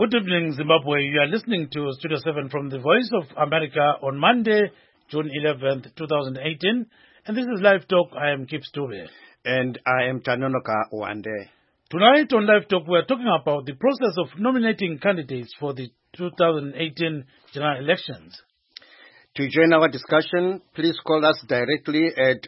Good evening, Zimbabwe. You are listening to Studio 7 from the Voice of America on Monday, June 11th, 2018. And this is Live Talk. I am Kip Stube. And I am Tanonoka Wande. Tonight on Live Talk, we are talking about the process of nominating candidates for the 2018 general elections. To join our discussion, please call us directly at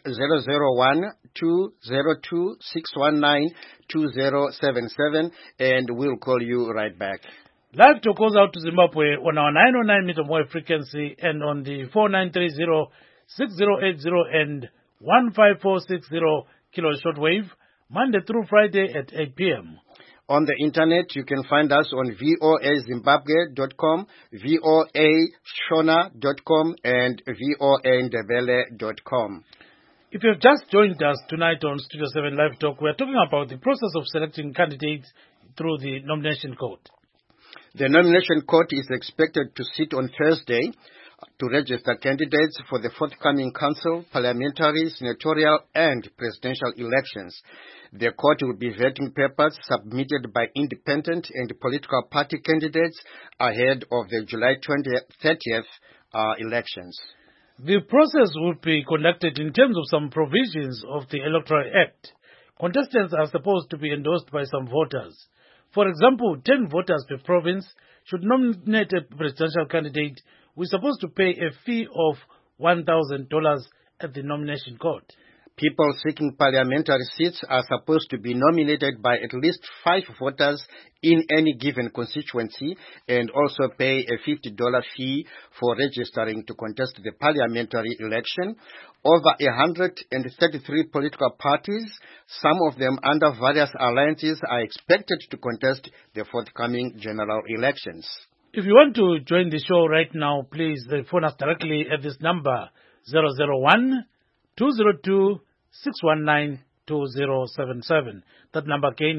001-202-619-2077 and we'll call you right back. Live Talk goes out to Zimbabwe on our 909 meter wave frequency and on the 4930-6080 and 15460 kilo shortwave, Monday through Friday at 8 p.m. On the internet, you can find us on voazimbabwe.com, voashona.com, and voandebele.com. If you have just joined us tonight on Studio 7 Live Talk, we are talking about the process of selecting candidates through the nomination court. The nomination court is expected to sit on Thursday to register candidates for the forthcoming council, parliamentary, senatorial, and presidential elections. The court will be vetting papers submitted by independent and political party candidates ahead of the July 30th elections. The process will be conducted in terms of some provisions of the Electoral Act. Contestants are supposed to be endorsed by some voters. For example, 10 voters per province should nominate a presidential candidate who is supposed to pay a fee of $1,000 at the nomination court. People seeking parliamentary seats are supposed to be nominated by at least 5 voters in any given constituency and also pay a $50 fee for registering to contest the parliamentary election. Over 133 political parties, some of them under various alliances, are expected to contest the forthcoming general elections. If you want to join the show right now, please phone us directly at this number, 001-202-619-2077. That number again,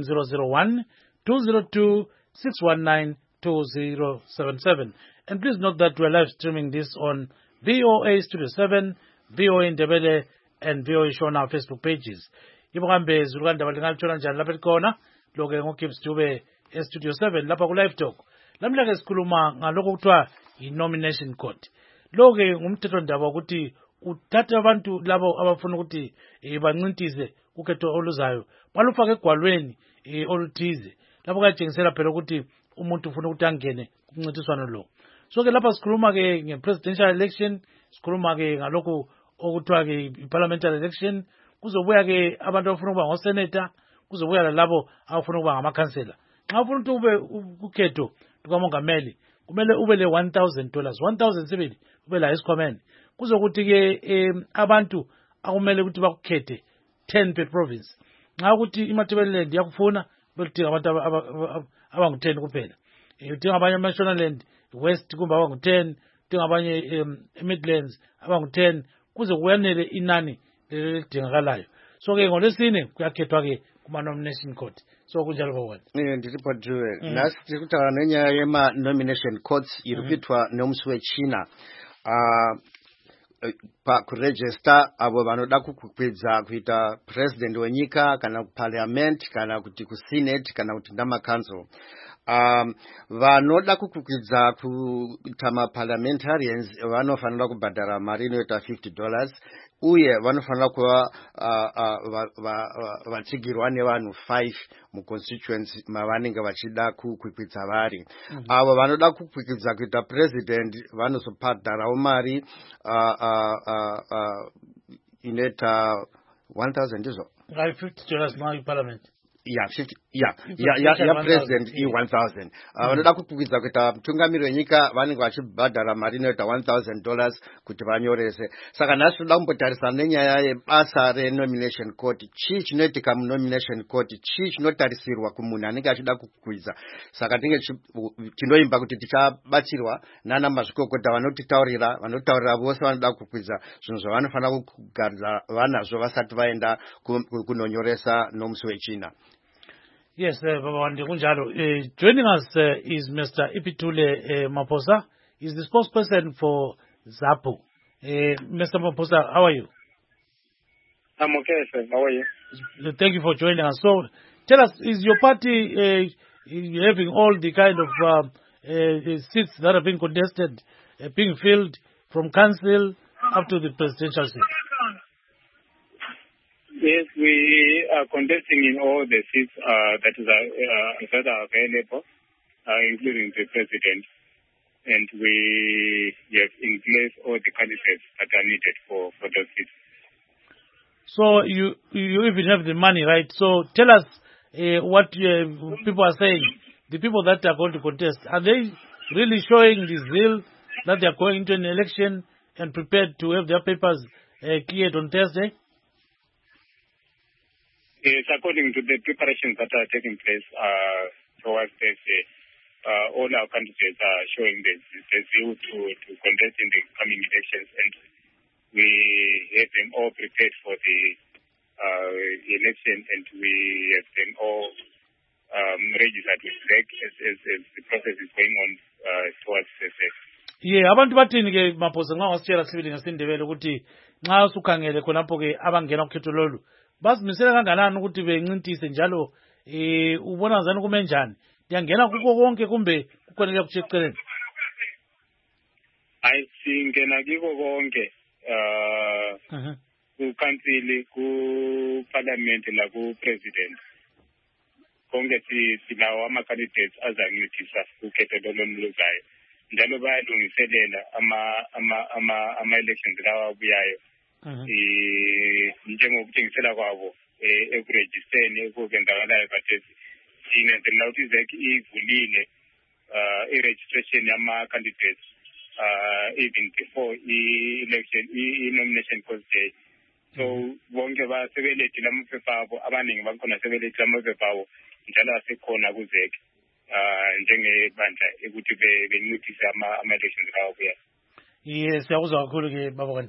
001-202-619-2077. And please note that we're live streaming this on VOA Studio 7, VOA Ndebele, and VOA Shona Facebook pages. Ibukambe zulukanda balingaluthola njani lapha ekhona loke ngoKip Stube eStudio 7 lapha ku Live Talk. Lamla ke sikhuluma ngalokho kuthiwa i-nomination court. Loke ngumthethondaba ukuthi uthatha abantu labo abafuna ukuthi bancintise ukhetho oluzayo balufaka egwalweni oluthize lapho katshengisela phela ukuthi umuntu ufuna ukuthi angene kuncintiswano lo. So ke lapha sikhuluma ke nge-presidential election, sikhuluma ke ngalokho okuthiwa ke i-parliamentary election, kuzobuya ke abantu abafuna ukuba ngosenator, kuzobuya lalabo abafuna ukuba ngamakhansela. Xa ufuna ukuthi ube ukhetho lukamongameli kumele ube le $1,000, 1,007 ube la esikhwameni. Kuzokuthi ke abantu akumele ukuthi bakukhethe 10 per province. Nxa ukuthi iMatabeleland yakufuna beludinga abantu abangu-10 kuphela. Udinga abanye eMashonaland West kumbe abangu-10, udinga abanye eMidlands abangu-10, kuze kuyanele inani lelidingakalayo. So ke ngolesine kuyakhethwa ke kuma-nomination court. So kunjalo bawona. Ndiliphathiwe. Nasi kuthiwa nenyaya yema-nomination courts iripitwa nomsi wechina. Pakuregister abo vanoda kukwidza kuita president wenyika kana kuparliament kana kuti kusenate kana kuti ndamacouncil. Vanoda kukwidza kuita maparliamentarians vanofanira kubhadhara mari inoita $50 uye vanofanira kuva vatsigirwa nevanhu 5 muconstituency mavanenge vachida kukwidza vari. Avo vanoda kukwidza kuita president vanozobhadharawo mari inoita $1,000 izvo. $50 now in parliament. President $1,000. Vanoda kukwidza kuita mutungamiri wenyika vanenge vachibhadhara mari inoita $1,000 kuti vanyorese. Saka nhasi toda kumbotarisana nenyaya yebasa renomination court. Chii chinoitika munomination court, chii chinotarisirwa kumunhu anenge achida kukwidza. Saka tinoimba kuti tichabatsirwa nana mazvikokota vanotaurira vose vanoda kukwidza zvinhu zvavanofanira kugaridza vanazvo vasati vaenda kunonyoresa nomusi wechina. Yes, Baba Wande kunjalo. Joining us is Mr. Ipitule Maposa. He's the spokesperson for ZAPU. Mr. Maposa, how are you? I'm okay, sir. How are you? Thank you for joining us. So, tell us, is your party having all the kind of seats that are being contested being filled from council up to the presidential seat? Yes, we are contesting in all the seats that are available, including the president, and we have in place all the candidates that are needed for those seats. So you even have the money, right? So tell us what people are saying. The people that are going to contest, are they really showing the zeal that they are going into an election and prepared to have their papers cleared on Thursday? Yes, according to the preparations that are taking place towards Thursday, all our candidates are showing the zeal to contest in the coming elections, and we have them all prepared for the election, and we have them all registered with ZEC as the process is going on towards Thursday. Yeah, abantu bathini ke maphosa nxa wasitshela sibili ngesindebele ukuthi nxa usukhangele khonapho ke abangena ukhetho lolu bazimisela kanganani ukuthi bencintise njalo ubona ngani kume njani ndiyangena kuko konke kumbe kukhona kucheceleni? I singena kiko konke ku-council, ku-parliament naku-president. Konke silawo ama-candidates azancedisa ukhetho loluzayo. Njalo bayalungiselela ama-elections lawa abuyayo. Njengokuthengisela kwabo ekurejisteni ekuzenzakalayo khathesi. Sinanzelela ukuthi iZEC ivulile i-registration yama-candidates even before i-election, i-nomination post day. So bonke basebelethile amaphepha abo, abaningi bakhona sebelethile amaphepha abo njalo asekhona ku-ZEC njengebandla ukuthi bencedise ama-elections lawo kuya. Yes, siyakuzwa kakhulu ke baba kanti.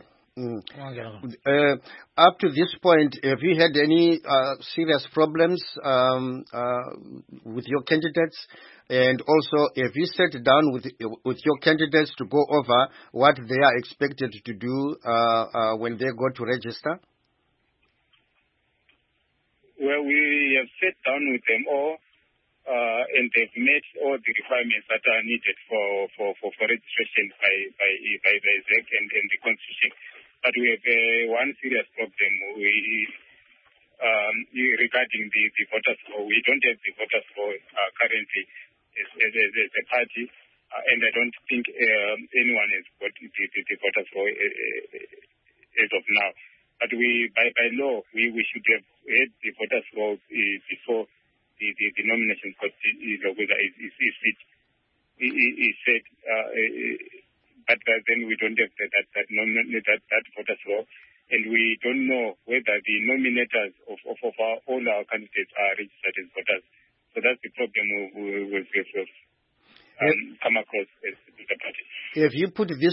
Up to this point, have you had any serious problems with your candidates? And also, have you sat down with your candidates to go over what they are expected to do when they go to register? Well, we have sat down with them all, and they've met all the requirements that are needed for registration by ZEC and the Constitution. But we have one serious problem regarding the voters law. We don't have the voters law currently as a party, and I don't think anyone has got the voters law as of now. But by law, we should have had the voters law before the nomination court is set. But then we don't have that voters law, and we don't know whether the nominators of all our candidates are registered as voters. So that's the problem we've come across as the party. If you put this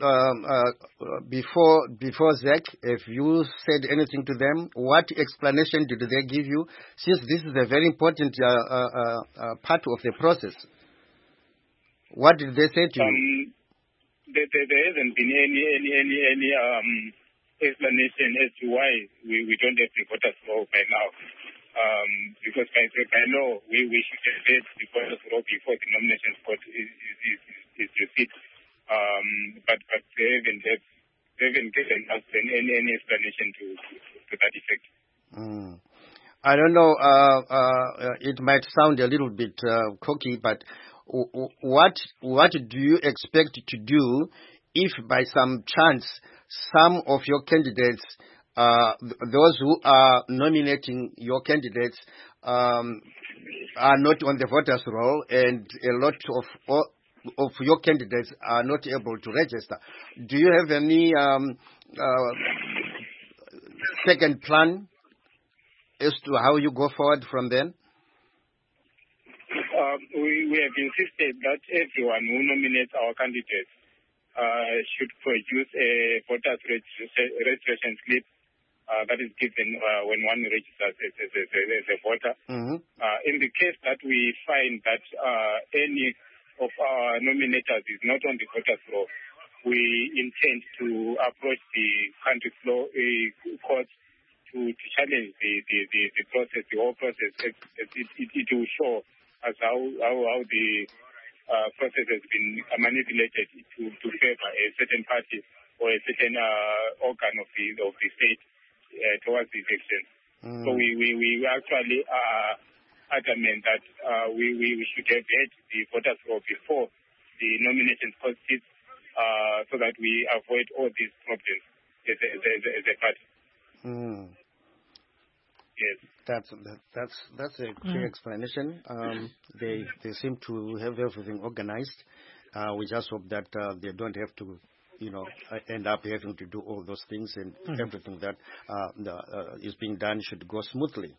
before ZEC, if you said anything to them, what explanation did they give you? Since this is a very important part of the process, what did they say to you? There hasn't been any explanation as to why we don't have the voters law by now. Because by law, we should have had the voters law before the nomination court is received. But they haven't given us any explanation to that effect. I don't know, it might sound a little bit cocky, but what do you expect to do if by some chance some of your candidates, those who are nominating your candidates, are not on the voters roll, and a lot of your candidates are not able to register? Do you have any second plan as to how you go forward from then? We have insisted that everyone who nominates our candidates should produce a voters registration slip that is given when one registers as a voter. In the case that we find that any of our nominators is not on the voters roll, we intend to approach the country's law court to challenge the process, the whole process. It will show as how the process has been manipulated to favor a certain party or a certain organ of the state towards the election. So we actually are adamant that we should have had the voters roll before the nominations proceeds, so that we avoid all these problems as a party. Yes. That's a clear explanation. They seem to have everything organized. We just hope that they don't have to, end up having to do all those things, and everything that is being done should go smoothly.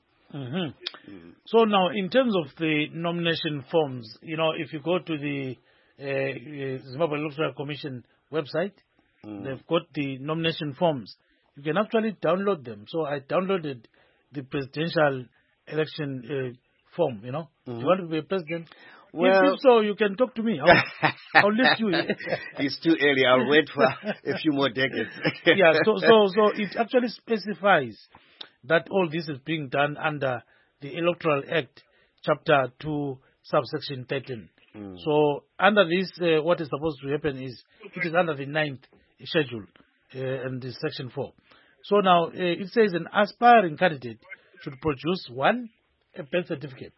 So now, in terms of the nomination forms, if you go to the Zimbabwe Electoral Commission website, they've got the nomination forms. You can actually download them. So I downloaded the presidential election form, Do you want to be a president? Well, if so, you can talk to me. I'll list you. It's too early. I'll wait for a few more decades. Yeah, so it actually specifies that all this is being done under the Electoral Act, Chapter 2, Subsection 13. So under this, what is supposed to happen is, it is under the 9th schedule, and the Section 4. So now, it says an aspiring candidate should produce, 1, a birth certificate,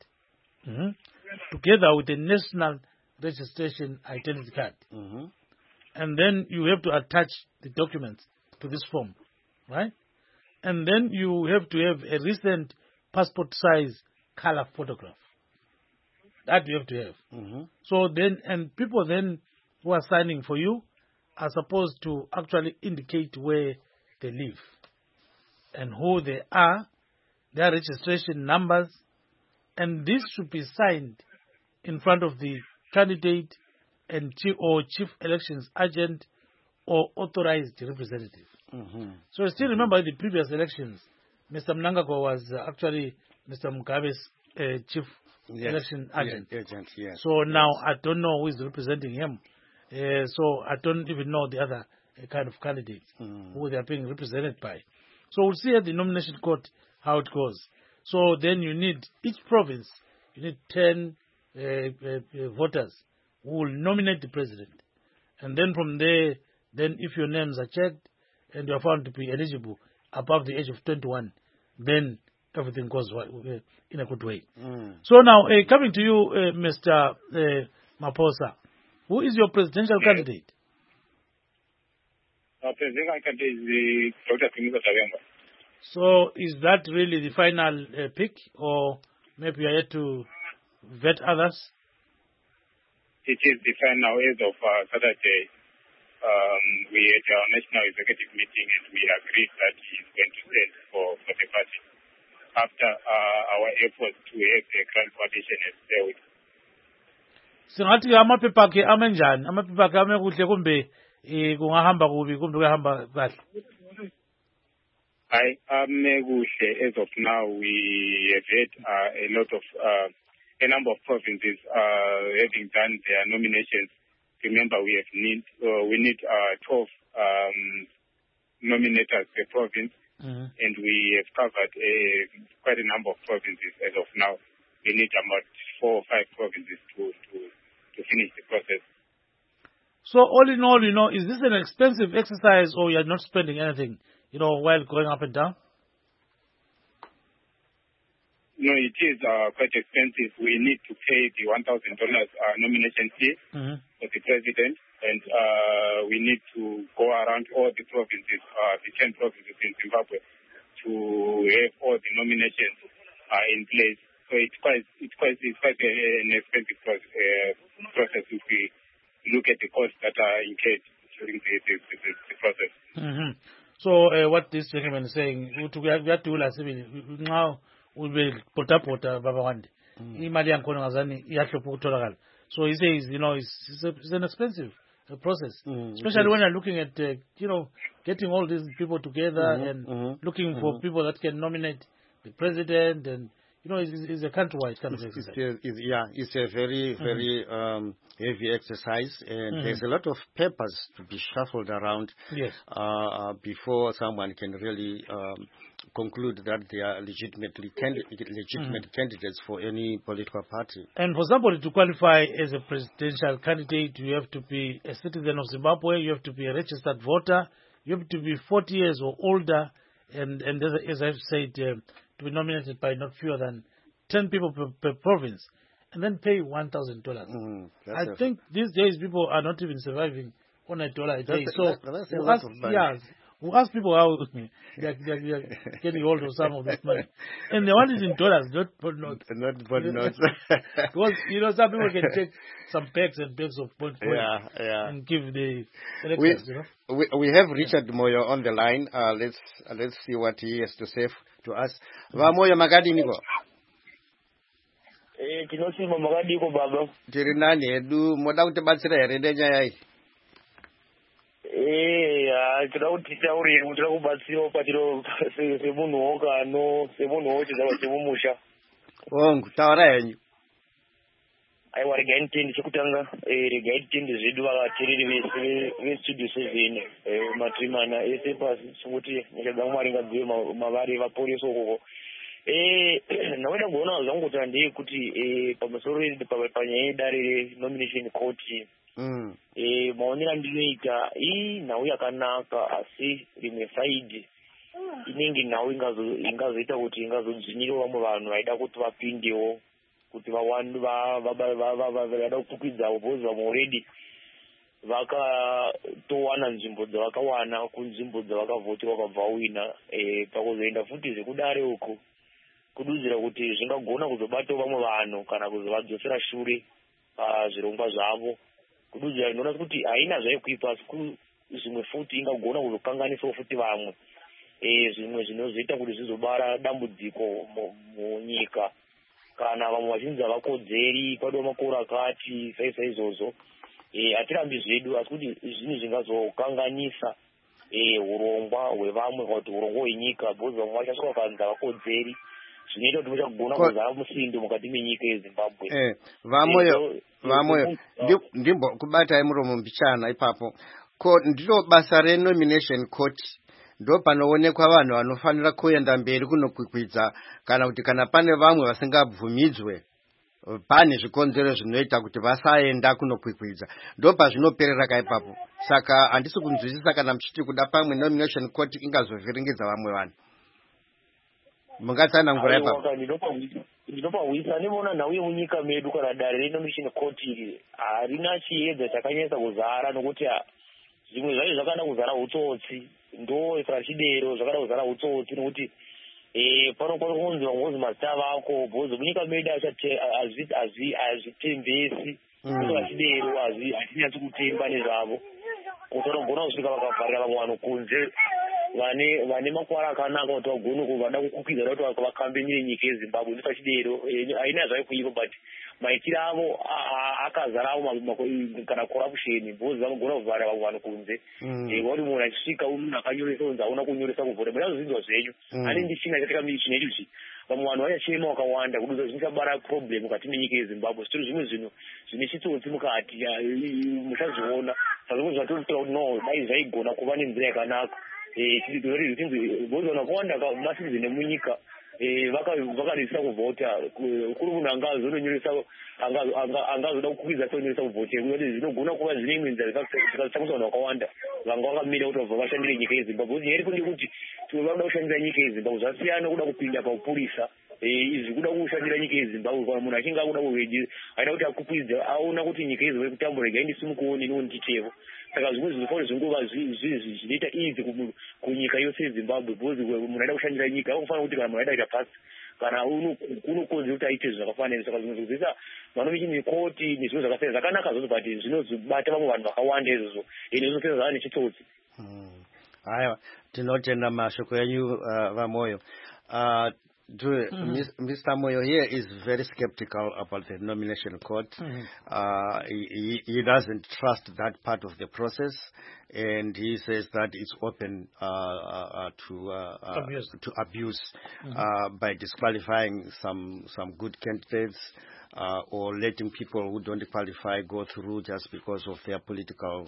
together with a national registration identity card. And then you have to attach the documents to this form, right? And then you have to have a recent passport size color photograph. That you have to have. So then, and people then who are signing for you are supposed to actually indicate where they live and who they are, their registration numbers, and this should be signed in front of the candidate and chief elections agent or authorized representative. So I still remember the previous elections, Mr. Mnangagwa was actually Mr. Mugabe's chief election agent. Yes. So now I don't know who is representing him. So I don't even know the other kind of candidates who they are being represented by. So we'll see at the nomination court how it goes. So then you need, each province, you need 10 voters who will nominate the president. And then from there, then if your names are checked and you are found to be eligible above the age of 21, then everything goes in a good way. So now, coming to you, Mr. Maphosa, who is your presidential candidate? Our presidential candidate is Dr. Phumuza Dabengwa. So is that really the final pick, or maybe you are yet to vet others? It is the final as of Saturday. We had our national executive meeting and we agreed that he is going to stand for the party after our efforts to have a grand coalition has failed. Singathi amaphepha akhe amenjani? Amaphepha akhe ame kuhle kumbe kungahamba kubi kumbe kuyahamba kahle? As of now, we have had a number of provinces having done their nominations. Remember, we need 12 nominators per province, and we have covered quite a number of provinces as of now. We need about 4 or 5 provinces to finish the process. So all in all, is this an expensive exercise, or you are not spending anything, while going up and down? No, it is quite expensive. We need to pay the $1,000 nomination fee for the president, and we need to go around all the provinces, the 10 provinces in Zimbabwe, to have all the nominations in place. So it's quite an expensive process if we look at the costs that are incurred during the process. So what this gentleman is saying, now we will put up Baba Wande. So he says, it's an expensive process, especially when you're looking at, getting all these people together and looking for people that can nominate the president and, it's a countrywide kind of exercise. It's a very, very heavy exercise, and there's a lot of papers to be shuffled around before someone can really conclude that they are legitimate candidates for any political party. And for somebody to qualify as a presidential candidate, you have to be a citizen of Zimbabwe, you have to be a registered voter, you have to be 40 years or older, and as I've said, to be nominated by not fewer than 10 people per province, and then pay $1,000. I think these days people are not even surviving on $1 a day. We'll ask people how they're getting hold of some of this money. And they want it in dollars, not notes. Not notes. Because, some people can take some bags and bags of points and give the electors, We have Richard Moyo on the line. Let's see what he has to say to us. Moyo Magadi Nigo. Tinosima Magadi ko baba. Tirinani edu moda kutabatsira here ndenya kuti tauri kuti kubatsira patiro semunhu wokano semunhu wochizawa semumusha taura henyu aiwa regai nditendi chekutanga regai nditendi zvedu vakateereri vestudio 7 matrimana ese pasi sokuti nyika dzangu mwari ngadzive mavari vaporesa ukoko naoda kuona zvangu kuti handei kuti pamusoro panyaya yedare renomination court maonero andinoita nhau yakanaka, asi rimwe saidi inenge nhau ingazoita kuti ingazodzvinyirawo vamwe vanhu vaida kuti vapindewo kuti vaida kukwidzawo bhozi vamwe already vakatowana nzvimbo dzavakawana kunzvimbo dzavakavhoti vakabva wina pakuzoenda futi zvekudare uku kududzira kuti zvingagona kuzobatawo vamwe vanhu kana kuzovadzosera shure pazvirongwa zvavo kududzira inoona kuti haina zvaikuipa asi zvimwe futi ingagona kuzokanganisawo futi vamwe zvimwe zvinozoita kuti zvizobara dambudziko munyika kana vamwe vazhinji havakodzeri kwadiwa makore akati saizvozvo hatirambi zvedu asi kuti zvinhu zvingazokanganisa urongwa hwevamwe kana kuti urongwa hwenyika bhozi vamwe vachasvika vakanzi havakodzeri zvinoita kuti muchagona kuzara musindo mukati menyika yeZimbabwe. Vamoyo ndimbo kubatai muromo mbichana ipapo ndiro basa renomination court ndo panoonekwa vanhu vanofanira kuenda mberi kunokwikwidza kana kuti kana pane vamwe vasingabvumidzwe pane zvikonzero zvinoita kuti vasaenda kunokwikwidza ndo pazvinoperera kaipapo. Saka handisi kunzwisisa kana muchiti kuda pamwe nomination court ingazovhiringidza vamwe vanhu. Mungatsana ngura ipapo. Ndinopahwisa ndinoona nhau yemunyika medu kana dare renomination court iri harina chiedza chakanyanyisa kuzara nokuti zvimwe zvacho zvakada kuzara utsotsi ndo chidero zvakada kuzara utsotsi nokuti panokona kunzi vangozi mazita vako bhozi munyika medu hazvitembesi chidero hatinyatsi kutemba nezvavo usanogona kusvika vakavharira vamwe vanhu kunze vane makwara akanaka kuti vagone vada kukwidza kuti vakambenire nyika yeZimbabwe ndopachidero haina zvaikuipa but maitiro avo akazarawo kana corruption bhozi vanogona kuvharira vamwe vanhu kunze kuti munhu achisvika munhu akanyoresa kunzi hauna kunyoresa kuvhota munazozvinzwa zvenyu ani ndichina chatakamichina ichi vamwe vanhu vachachema vakawanda kududza zvinichabara problem mukati menyika yeZimbabwe zvitori zvimwe zvinhu zvine chitsotsi mukati muchazviona saka zvimwe zvatotira kuti no dai zvaigona kuva nenzira yakanaka bhozi vanhu vakawanda masitizeni emunyika vakarisira kuvhota kuri munhu angazononyoresa angazoda kukwidza tonyoresa kuvhota kuti zvinogona kuva zvine imwe nzira zvikatsamisa vanhu vakawanda vanga vakamira kuti vabva vashandire nyika yeZimbabwe nyari kunde kuti vanoda kushandira nyika yeZimbabwe zvasiyana kuda kupinda paupurisa izvi kuda kushandira nyika yeZimbabwe kana munhu achinge akuda aida kuti akukwidze aona kuti nyika yeZimbabwe kutambura gaindisimukuoni inonditevo saka zvimwe zvinofanira zvingova zvinoita easy kunyika yose yeZimbabwe bhozi munhu aida kushandira nyika akufanira kuti kana munhu aida kuita pasi kana unokonzera kuti aite zvakafanira saka zvimwe zvinozoisa vanomishini koti nezvimwe zvakasiyana zvakanaka zvozvo but zvinozobata vamwe vanhu vakawanda izvozvo zvinopedza zvava nechitsotsi. Haiwa tinotenda mashoko enyu Vamoyo. Mr. Moyo here is very skeptical about the nomination court. He doesn't trust that part of the process, and he says that it's open to abuse by disqualifying some good candidates or letting people who don't qualify go through just because of their political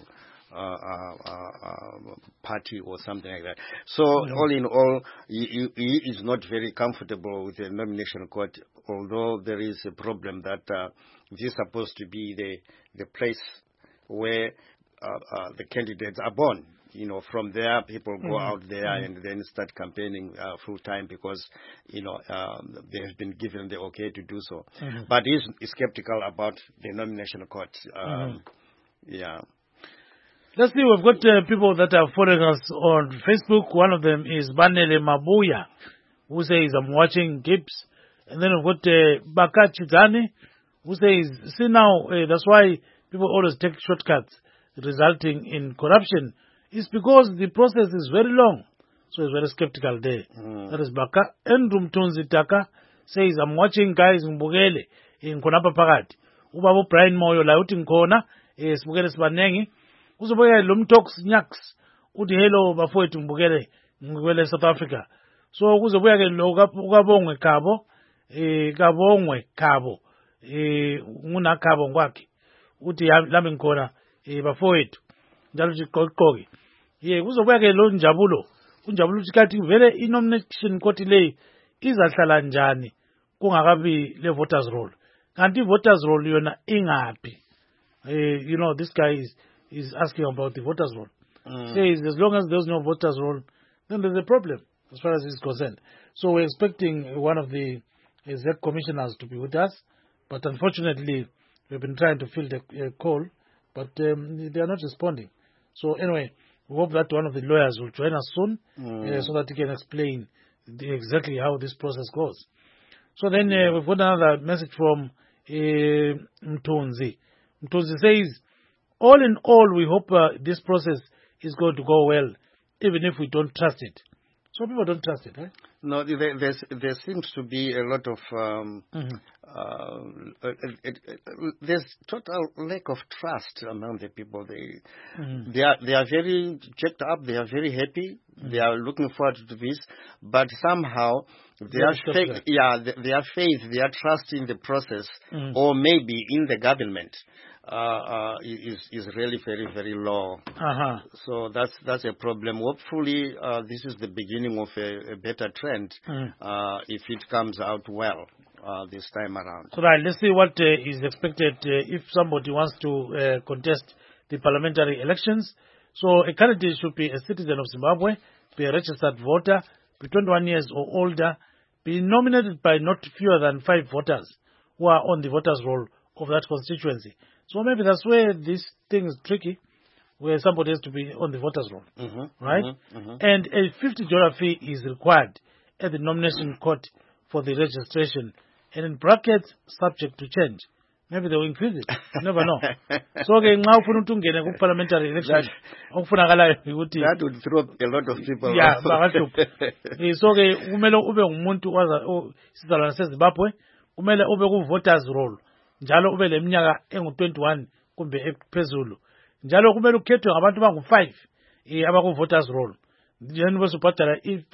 party or something like that. So all in all, he is not very comfortable with the nomination court, although there is a problem that this is supposed to be the place where the candidates are born. From there, people go out there and then start campaigning full time because, they have been given the okay to do so. But he's skeptical about the nomination court. Yeah. Let's see, we've got people that are following us on Facebook. One of them is Banele Mabuya, who says, I'm watching Gibbs. And then we've got Baka Chizani, who says, see now, that's why people always take shortcuts, resulting in corruption. It's because the process is very long. So he's very skeptical there. That is Baka. Endrum Tunzi Taka says, I'm watching guys in Bugele, in Konapa Pagat. Ubabu Brian Moyo, Lautin Kona, Bugele Spanengi. Uzoboya Lumtox Nyaks, Udi Hello Bafo Mbugele, Ngwele South Africa. So Uzoboya Ugabongwe Cabo, Gabongwe Cabo, Muna Cabo Waki, Uti Laminkona, Bafo it, Jaluji Kogi. Ye Uzoboya Lon Jabulo, Unjabulu Tikati, very nomination Kotile, is a Salanjani, Kungagabi le voters roll. Kanti voters roll, you're not happy. This guy is asking about the voters roll. Says as long as there's no voters roll, then there's a problem as far as he's concerned. So we're expecting one of the exec commissioners to be with us, but unfortunately we've been trying to fill the call, but they are not responding. So anyway, we hope that one of the lawyers will join us soon so that he can explain exactly how this process goes. So then we've got another message from Mtunzi. Mtunzi says, all in all, we hope this process is going to go well, even if we don't trust it. So people don't trust it, right? No, there seems to be a lot of there's total lack of trust among the people. They are very checked up. They are very happy. They are looking forward to this, but somehow their faith, their trust in the process, or maybe in the government, is really very, very low. So that's a problem. Hopefully, this is the beginning of a better trend if it comes out well this time around. So right, let's see what is expected if somebody wants to contest the parliamentary elections. So a candidate should be a citizen of Zimbabwe, be a registered voter, be 21 years or older, be nominated by not fewer than 5 voters who are on the voters roll of that constituency. So maybe that's where this thing is tricky, where somebody has to be on the voters roll, right? And a $50 fee is required at the nomination court for the registration, and in brackets, subject to change. Maybe they will increase it. You never know. So now for to parliamentary elections, that would throw a lot of people. Yeah, so umele ube umuntu waza sizalwana seZimbabwe, umele ube ku voters roll. Njalo ube leminyaka engu-21 kumbe ephezulu. Njalo kumele ukhethwe ngabantu bangu-5 abaku voters roll. Then besubhadala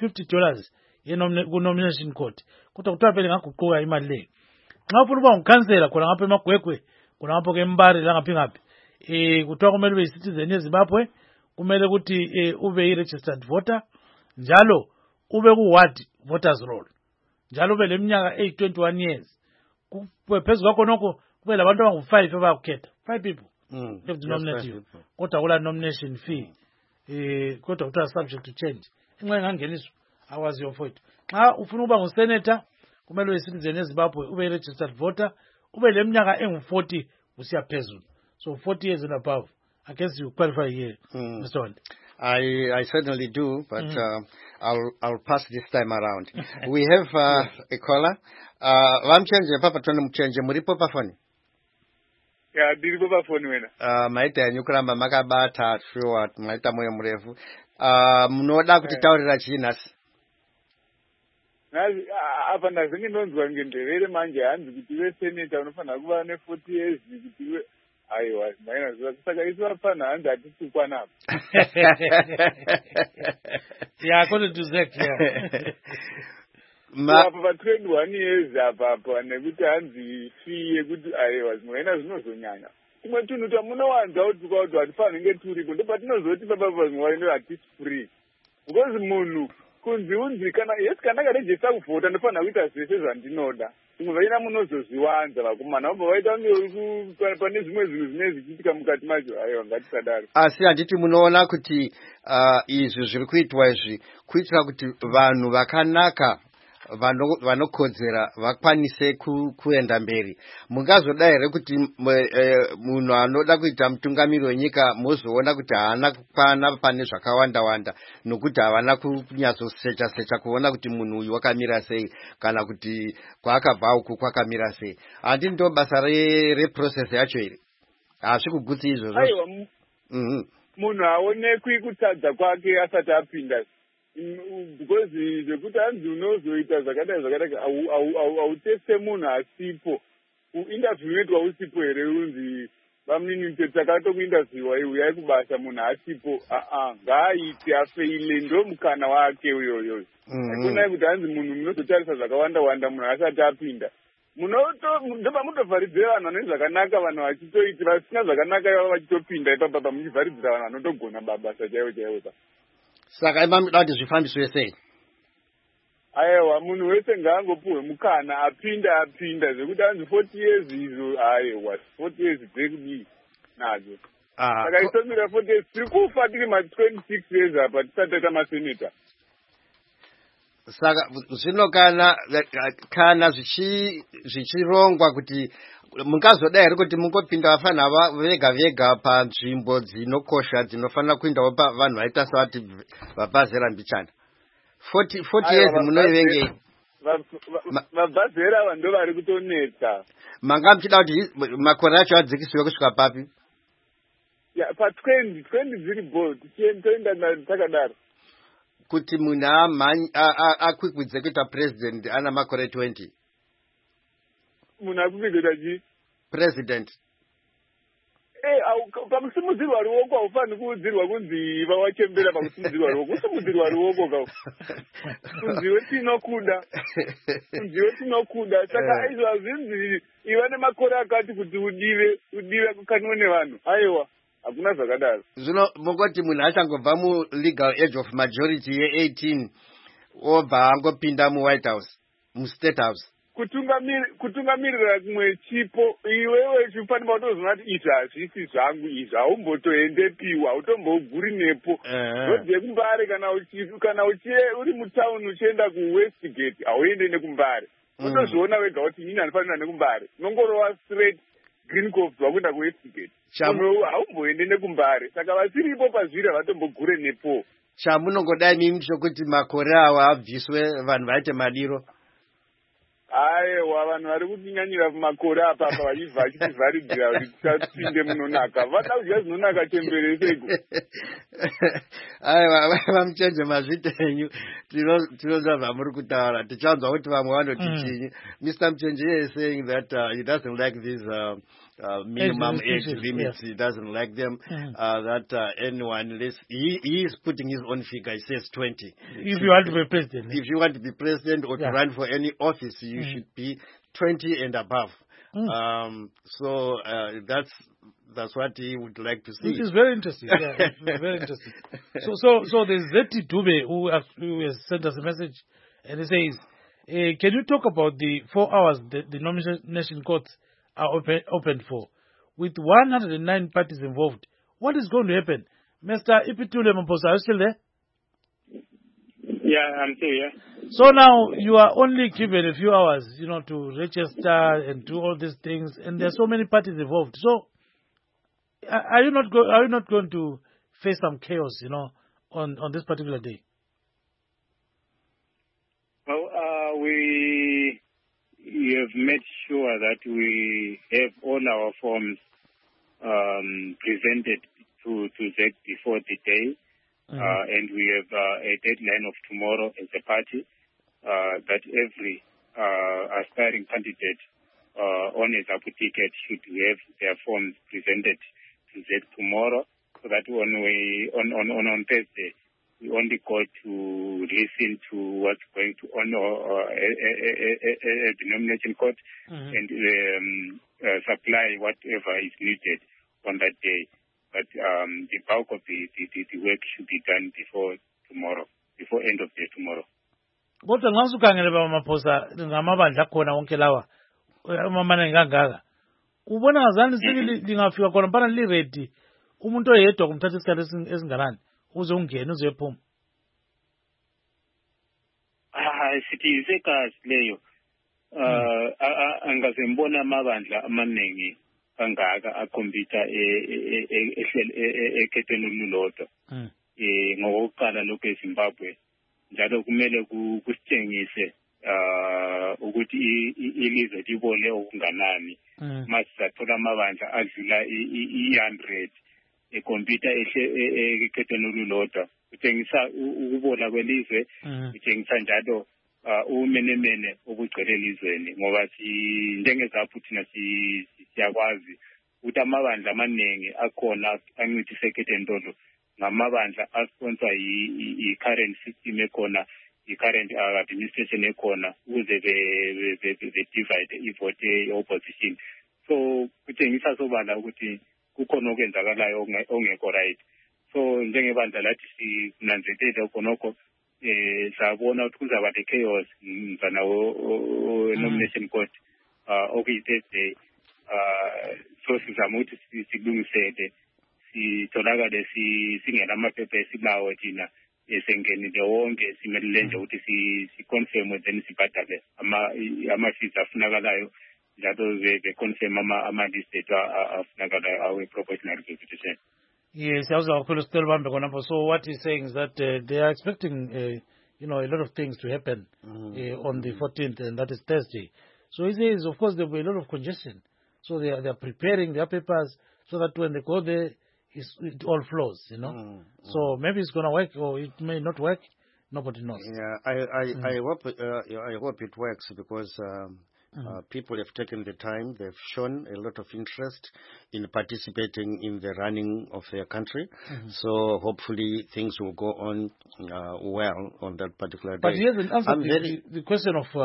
$50 ku nomination court. Kodwa kuthiwa phela ngaguquka imali le. Nxa ufuna ukuba ngukhansela khona ngapha eMagwegwe, khona ngapha ke-Mbari la ngaphi ngaphi, kuthiwa kumele ube yi-citizen yeZimbabwe, kumele ukuthi ube yi-registered voter, njalo ube ku-ward voters roll. Njalo ube leminyaka eyi-21 years. Phezu kwakho nokho kube labantu abangu-5 abakukhetha. 5 people have to nominate you. Kodwa kula nomination fee. Kodwa kuthiwa subject to change. Inxa ingangeniswa awaziyo mfowethu. Nxa ufuna ukuba ngusenator, kumele ube citizen yeZimbabwe, ube registered voter, ube leminyaka engu-40 usiya phezulu. So 40 years and above. I guess you qualify here, Mr. Wande. I certainly do, but I'll pass this time around. We have a caller. Vamchenje papa twana mchenje muripo pa phone. Yeah, ndiripo pa phone wena. Maita yanyu makabata sure maita moyo mrefu. Munoda kuti taurira chinasi. apa ndazinge ndonzwa ngendevere manje hanzi kuti veseneta unofanira kuva ne40 years kuti aiwa mainaziva saka isu vafana hanzi hatitukwa napo. Yeah, according to Zek, yeah. Apa pa21 years apa nekuti hanzi fee yekuti aiwa zvimwe zvinozonyanya kumwe tunhu tamunowanza kuti kuti hatifanenge turipo ndopatinozoti baba zvimwe hatisi free because munhu kunzi unzi kana ndakarejesta kuvhota ndofanira kuita zvese zvandinoda zvimwe vaina munozozviwanza vakomana vobva vaita pane zvimwe zvinhu zvinenge zvichiitika mukati macho aiwa ngatisadaro. Asi handiti munoona kuti izvi zviri kuitwa izvi kuitira kuti vanhu vakanaka vanokodzera vakwanise kuenda mberi. Mungazoda here kuti munhu anoda kuita mutungamiri wenyika muzoona kuti haana kukwana pane zvakawanda nokuti havana kunyatsosecha kuona kuti munhu uyu wakamira sei kana kuti kwaakabva uku kwakamira sei. Handi ndo basa reprocess yacho iri hazvi kugutsi izvozvo. Aiwa munhu haonekwi kutadza kwake asati apinda because zvekuti hanzi unozoita zvakadai hautese munhu asipo interview inoitwa usipo here unzi vaminite takatokuinterviewa uyai kubasa munhu asipo ngaaite afeile ndo mukana wake uyoyo. Akonai kuti hanzi munhu munozotarisa zvakawanda munhu asati apinda ndopamutovharidzira vanhu vanoita zvakanaka vanhu vachitoiti vasina zvakanaka ivavo vachitopinda ipapa muchivharidzira vanhu vanotogona mabasa chaivo. Saka imamida kuti zvifambiswe sei? Aiwa munhu wese ngaangopuhwe mukana apinda zvekuti hanzi 40 years izvo aiwa 40 years dzekudii nadzo. Saka isomira 40 years tiri kufa tiri ma26 years apa tisati taita maseneta. Saka zvino kana zvichirongwa kuti mungazoda here kuti mungopinda vafana vega panzvimbo dzinokosha dzinofanira kuindawo vanhu vaita savati vabhazera mbichana 40 years munoivengei? Vabhazera ava ndo vari kutonetsa. Manga muchida kuti makore acho adzikisiwe kusvika papi? Pa20 dziri bold toenda takadaro kuti munhu akwikwidze kuita president ana makore 20. Munhu akwikwidza chii? President. Pakusimudzirwa ruoko haufaniri kuudzirwa kunzi iva wachembera pakusimudzirwa ruoko. Kusimudzirwa ruoko kau kunziwe tinokuda saka izvo hazvinzi iva nemakore akati kuti udive kukaniwe nevanhu aiwa hakuna zvakadaro. Zvino mungoti munhu achangobva mulegal age of majority ye18 obva angopinda muWhite House mustate house kutungamirira kumwe chipo iwewe chifanira kutoziva kuti izvi hazvisi zvangu izvi haumbotoendepiwa hautomboguri nepo zvodze kumbare kana uri mutauni uchienda kuwestgate hauende nekumbare utozviona wega kuti inini hanifanira nekumbare unongorova straight green cof vakuenda kuwestgate haumboende nekumbare saka vasiripo pazviri havatombogure nepo. Chamunongodai mimi chokuti makore awa abviswe vanhu vaite madiro? Aiwa vanhu vari kutinyanyira makore apapa vachibva vachitivharidzira kuti tisapinde munonaka vada kudya zvinonaka tembereseko. Aiwa vamuchenje mazvitenyu tinonzwa zvamuri kutaura tichanzwa kuti vamwe vanoti chinyi. Mr. Mchenje is saying that he doesn't like these minimum age limits. He doesn't like them. That anyone less. He is putting his own figure. He says 20. If you want to be president. If you want to be president or to run for any office, you should be 20 and above. So that's what he would like to see. Which is very interesting. Yeah, very interesting. So there's Zeti Dube who has sent us a message, and he says, can you talk about the 4 hours the nomination courts are open for? With 109 parties involved, what is going to happen? Mr. Ipitule Mamposa, are you still there? Yeah, I'm still here. So now you are only given a few hours, to register and do all these things, and there are so many parties involved. So are you not going to face some chaos, on this particular day? Well, we have made sure that we have all our forms presented to ZEC before the day. And we have a deadline of tomorrow as a party. that every aspiring candidate on a ZAPU ticket should have their forms presented to ZEC tomorrow, so that on Thursday we only go to listen to what's going to on the nomination court and supply whatever is needed on that day. But the bulk of the work should be done before end of day tomorrow. Kodwa nxa usukhangele bamaphosa ngamabandla akhona wonke lawa amamanengi kangaka ubona ngazani lingafika khona mpana li-ready umuntu oyedwa kumthatha isikhathi esinganani uze ungene uze ephuma? Sithi isekazi leyo angazembona amabandla amanengi kangaka akhompyutha ekhethweni olulodwa ngokokuqala lokhu eZimbabwe, njalo kumele kusitshengise ukuthi ilizwe libole okunganani masizathola amabandla adlula i-100 ekhompyutha ekhethweni olulodwa. Kutshengisa ukubola kwelizwe, kutshengisa njalo umenemene obugcwele elizweni, ngoba njengezaphu thina siyakwazi ukuthi amabandla amaningi akhona ancedisa ekhethweni lolu ngamabandla asponsor i-current system ekhona, i-current administration ekhona, ukuze be-divide ivote ye-opposition. So kutshengisa sobala ukuthi kukhona okwenzakalayo ongekho right. So njengebandla lathi sinanzelele khonokho, sabona ukuthi kuzaba le-chaos mzana nomination court okuyi-Thursday. So sizama ukuthi silungisele, sitholakale singelamaphepha esilawo thina sengenile wonke, simelele nje ukuthi si-confirm then sibhadale ama-fees afunakalayo, njalo be-confirm ama-list ethu afunakalayo awe-proportional representation. Yes, I was so what he's saying is that they are expecting a lot of things to happen on the 14th, and that is Thursday. So he says, of course, there will be a lot of congestion. So they are preparing their papers so that when they go there, it all flows, So maybe it's going to work or it may not work. Nobody knows. Yeah, I hope it works because people have taken the time. They've shown a lot of interest in participating in the running of their country. So hopefully things will go on well on that particular day. But he hasn't answered the question of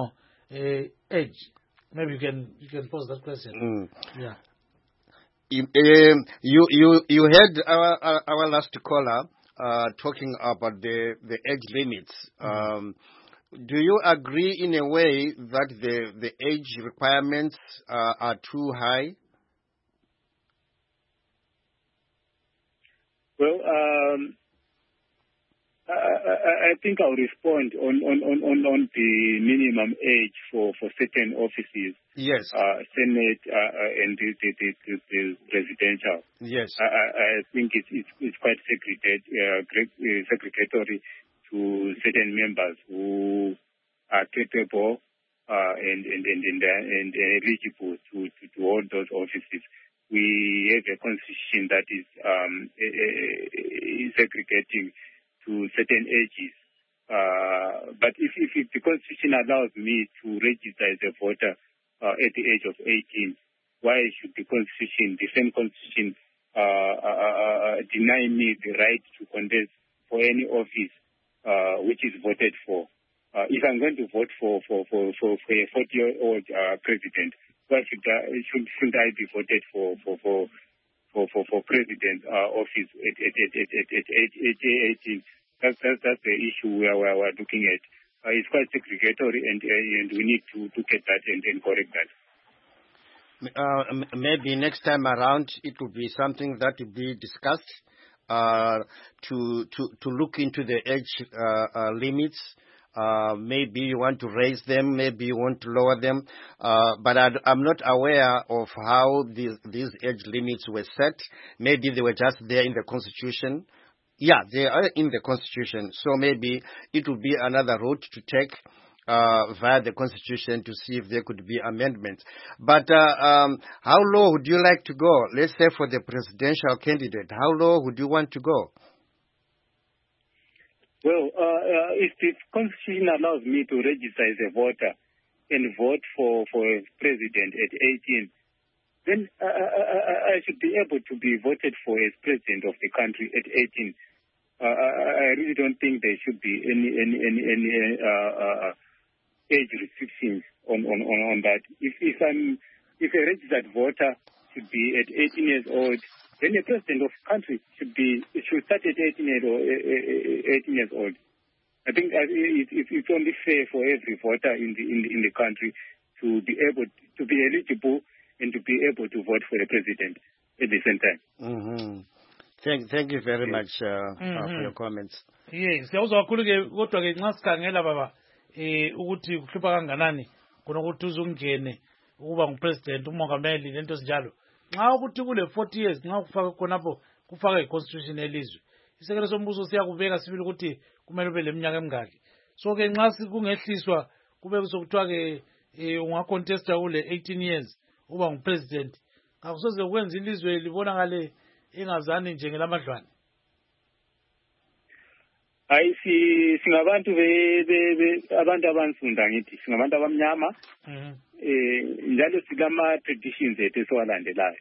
age. Maybe you can pose that question. Yeah. You heard our last caller talking about the age limits. Do you agree in a way that the age requirements are too high? Well, I think I'll respond on the minimum age for certain offices. Yes. Senate and the presidential. Yes. I think it's quite segregatory to certain members who are capable and eligible to hold those offices. We have a constitution that is segregating to certain ages. But if the constitution allows me to register as a voter at the age of 18, why should the same constitution, deny me the right to contest for any office which is voted for? If I'm going to vote for a 40-year-old president, why shouldn't I be voted for president office at age 18? That's the issue we're looking at. It's quite segregatory, and we need to look at that and correct that. Maybe next time around it will be something that will be discussed to look into the age limits. Maybe you want to raise them, maybe you want to lower them, but I'm not aware of how these age limits were set. Maybe they were just there in the Constitution. Yeah, they are in the Constitution, so maybe it would be another route to take via the Constitution to see if there could be amendments. But how low would you like to go? Let's say for the presidential candidate, how low would you want to go? Well, if the constitution allows me to register as a voter and vote for a president at 18, then I should be able to be voted for as president of the country at 18. I really don't think there should be any age restrictions on that. If a registered voter should be at 18 years old, then the president of the country should start at 18 years old. I think it's only fair for every voter in the country to be able to be eligible and to be able to vote for the president at the same time. Mm-hmm. Thank you very much for your comments. Yes, siyawuzwa kakhulu ke kodwa ke nxa sikhangela baba ukuthi kuhlupha kanganani kunokuthi uzungene ukuba ngupresident umongameli lento ezinjalo. Nxa ukuthi kule 40 years nxa kufaka khonapho kufaka iconstitution elizwe. Isekelo sombuso siyakubeka sibili ukuthi kumele ube leminyaka emingaki. So ke nxa sikungehliswa kube kusokuthiwa ke ungacontesta kule 18 years uba ngupresident. Akusoze kwenza ilizwe libonakale ingazani nje ngelamadlwane. Hayi singabantu abantu abansunda ngithi singabantu abamnyama. Njalo silama traditions ethu esiwalandelayo.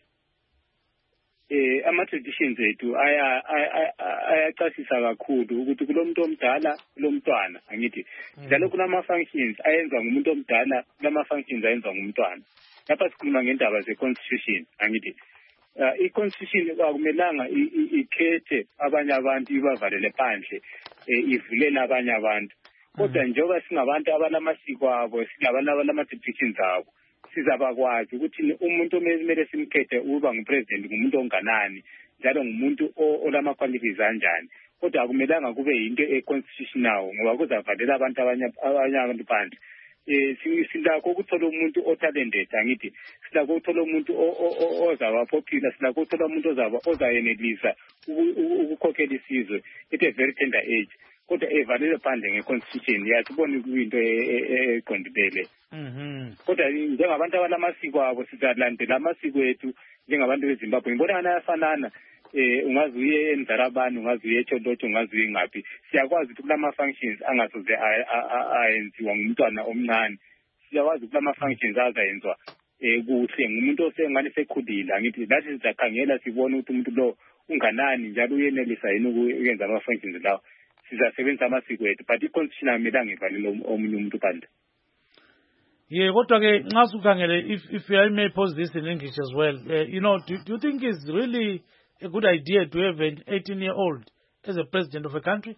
Ama traditions ethu ayachasisa kakhulu ukuthi kulomuntu omdala kulomntwana angithi njalo kunama functions ayenza ngumuntu omdala kulama functions ayenza ngumntwana. Lapha sikhuluma ngendaba ze-constitution angithi i-constitution akumelanga ikhethe abanye abantu ibavalele phandle ivulele abanye abantu. Kodwa njengoba singabantu abalamasiko abo singabantu abalama-traditions abo sizabakwazi ukuthi umuntu omele simkhethe ukuba ngupresident ngumuntu onganani njalo ngumuntu olama-qualities anjani. Kodwa akumelanga kube yinto e-constitutional ngoba kuzavalela abanye abantu phandle. Silakho ukuthola umuntu otalented angithi silakho ukuthola umuntu ozaba popular silakho ukuthola umuntu ozayenelisa ukukhokhela isizwe at a very tender age. Kodwa evalele phandle nge-constitution yasibona kuyinto eqondile. Kodwa njengabantu abalamasiko abo sizalandela amasiko ethu njengabantu beZimbabwe ngibona ngani ayafanana. Ungazi uye eNzarabani ungazi uye eCholotsho ungazi uye ngaphi siyakwazi ukuthi kulama functions angasoze ayenziwa ngumntwana omncane. Siyakwazi ukuthi lama functions azayenziwa kuhle ngumuntu osengani sekhulile angithi lathi sizakhangela sibone ukuthi umuntu lo unganani njalo uyenelisa yini ukwenza ama functions lawo. Sizasebenzisa amasiko ethu but i-constitution amelanga ivalele omunye umuntu phandle. Yeah, kodwa ke nxa sukhangele if I may pose this in English as well, do you think it's really a good idea to have an 18-year-old as a president of a country?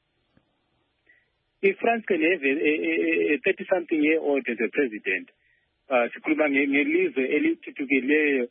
If France can have a 30-something-year-old as a president, sikhuluma ngelizwe elithuthukileyo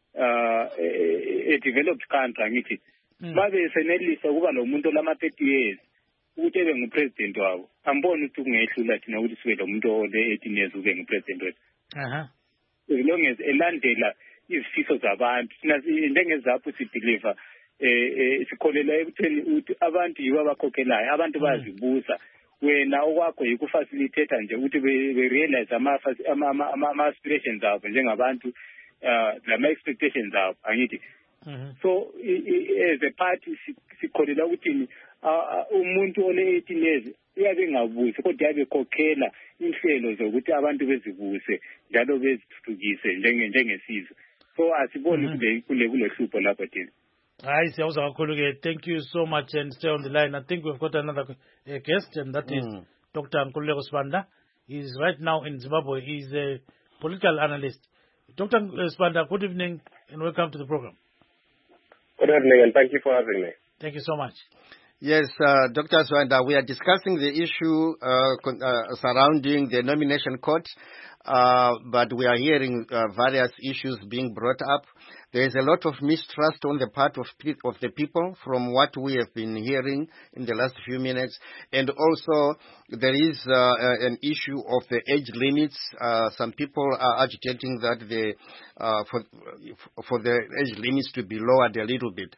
a developed country angithi babe senelisa ukuba lo muntu olama-30 years ukuthi ebe ngupresident wabo amboni ukuthi kungehlula thina ukuthi sibe lo muntu ole-18 years ube ngupresident wethu. As long as elandela izifiso zabantu thina njengezapho sibhiliva sikholela ekutheni ukuthi abantu yibo abakhokhelayo abantu bayazibusa wena okwakho yikufacilitate nje ukuthi be-realize ama-aspirations abo njengabantu lama-expectations abo angithi. So as a party sikholela ukuthi umuntu ole-18 years uyabe engabusi kodwa yabe ekhokhela inhlelo zokuthi abantu bezibuse njalo bezithuthukise njengesizwe. So asiboni kule hlupho lapho thina. Hayi siyawuzwa kakhulu ke. Thank you so much and stay on the line. I think we've got another guest and that is Dr. Nkululeko Sibanda. He's right now in Zimbabwe. He's a political analyst. Dr. Sibanda, good evening and welcome to the program. Good evening and thank you for having me. Thank you so much. Yes, Dr. Sibanda, we are discussing the issue surrounding the nomination court, but we are hearing various issues being brought up. There is a lot of mistrust on the part of the people from what we have been hearing in the last few minutes. And also, there is an issue of the age limits. Some people are agitating that for the age limits to be lowered a little bit.